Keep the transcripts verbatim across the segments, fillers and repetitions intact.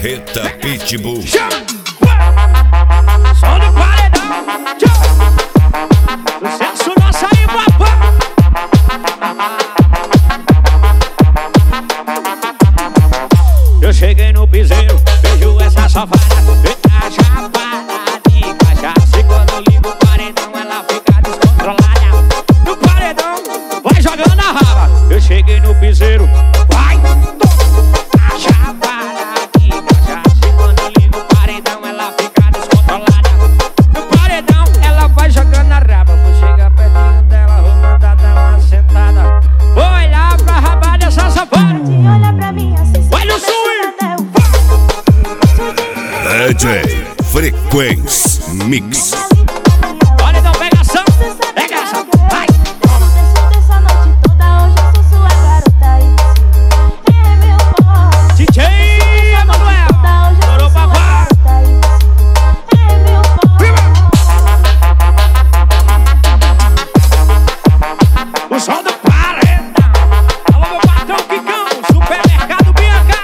Marreta Pitbull. Som do paredão. Sucesso nosso aí, papá. Eu cheguei no piseiro, vejo essa safada, fica chapada de cachaça. E quando eu ligo o paredão, ela fica descontrolada. No paredão, vai jogando a raba. Eu cheguei no piseiro, vai, toma, chapada de cachaça. E quando eu ligo o paredão, ela fica descontrolada. No paredão, ela vai jogando a raba. Vou chegar pertinho dela, vou mandar dar uma sentada. Vou olhar pra raba dessa safada. Olha pra mim assim, olha o som. D J Frequência Mix. Olha então, pegação, pegação, vai. Dessa noite toda, hoje eu sou sua garota e você é meu forte. D J Emanuel, chorou papai. É meu O som do paredão. Alô, meu patrão Quicão, supermercado Bianca.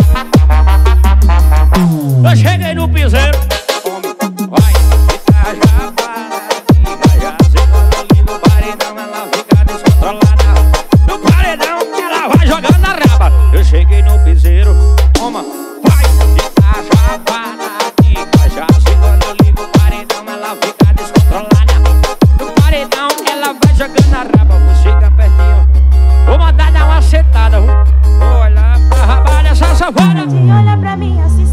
Eu cheguei no piseiro, vai, fica chapada de cachaça. E quando eu ligo o paredão, ela fica descontrolada. No paredão, ela vai jogando a raba. Eu cheguei no piseiro, toma, vai, fica chapada de cachaça. E quando eu ligo o paredão, ela fica descontrolada. No paredão, ela vai jogando a raba. Vou chegar pertinho, vou mandar dar uma sentada. Vou olhar pra raba dessa safada. Olha pra mim assim.